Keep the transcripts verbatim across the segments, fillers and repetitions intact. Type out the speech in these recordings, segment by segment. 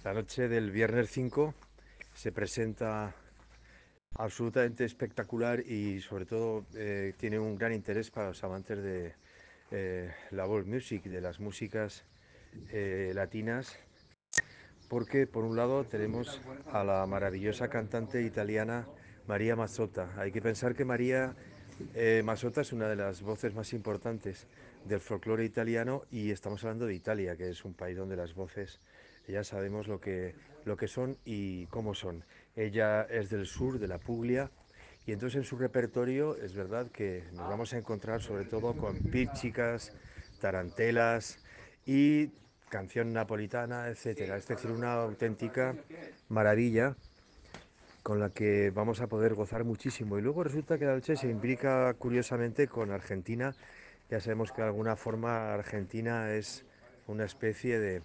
La noche del viernes cinco se presenta absolutamente espectacular y sobre todo eh, tiene un gran interés para los amantes de eh, la world music, de las músicas eh, latinas, porque por un lado tenemos a la maravillosa cantante italiana María Mazzotta. Hay que pensar que María eh, Mazzotta es una de las voces más importantes del folclore italiano y estamos hablando de Italia, que es un país donde las voces ya sabemos lo que, lo que son y cómo son. Ella es del sur, de la Puglia, y entonces en su repertorio es verdad que nos vamos a encontrar sobre todo con píchicas, tarantelas y canción napolitana, etcétera. Es decir, una auténtica maravilla con la que vamos a poder gozar muchísimo. Y luego resulta que la noche se imbrica curiosamente con Argentina. Ya sabemos que de alguna forma Argentina es una especie de,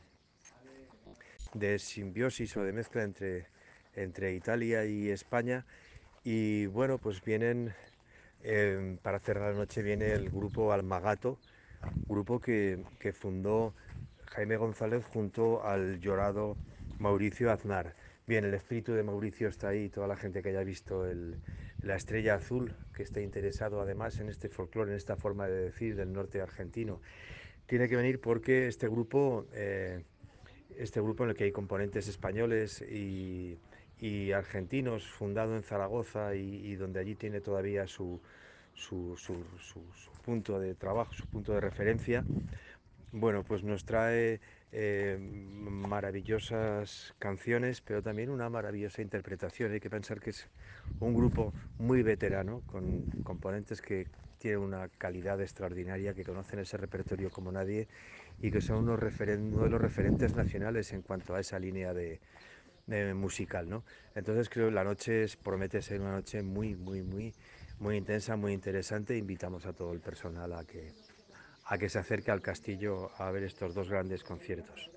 de simbiosis o de mezcla entre, entre Italia y España. Y bueno, pues vienen, eh, para cerrar la noche viene el grupo Almagato, grupo que, que fundó Jaime González junto al llorado Mauricio Aznar. Bien, el espíritu de Mauricio está ahí, toda la gente que haya visto el, la estrella azul, que esté interesado además en este folclore, en esta forma de decir del norte argentino, tiene que venir porque este grupo, eh, este grupo en el que hay componentes españoles y, y argentinos, fundado en Zaragoza y, y donde allí tiene todavía su, su, su, su, su punto de trabajo, su punto de referencia, bueno, pues nos trae eh, maravillosas canciones, pero también una maravillosa interpretación. Hay que pensar que es un grupo muy veterano, con componentes que tienen una calidad extraordinaria, que conocen ese repertorio como nadie y que son unos referen- uno de los referentes nacionales en cuanto a esa línea de, de musical, ¿no? Entonces creo que la noche es- promete ser una noche muy, muy, muy, muy intensa, muy interesante. Invitamos a todo el personal a que a que se acerque al castillo a ver estos dos grandes conciertos.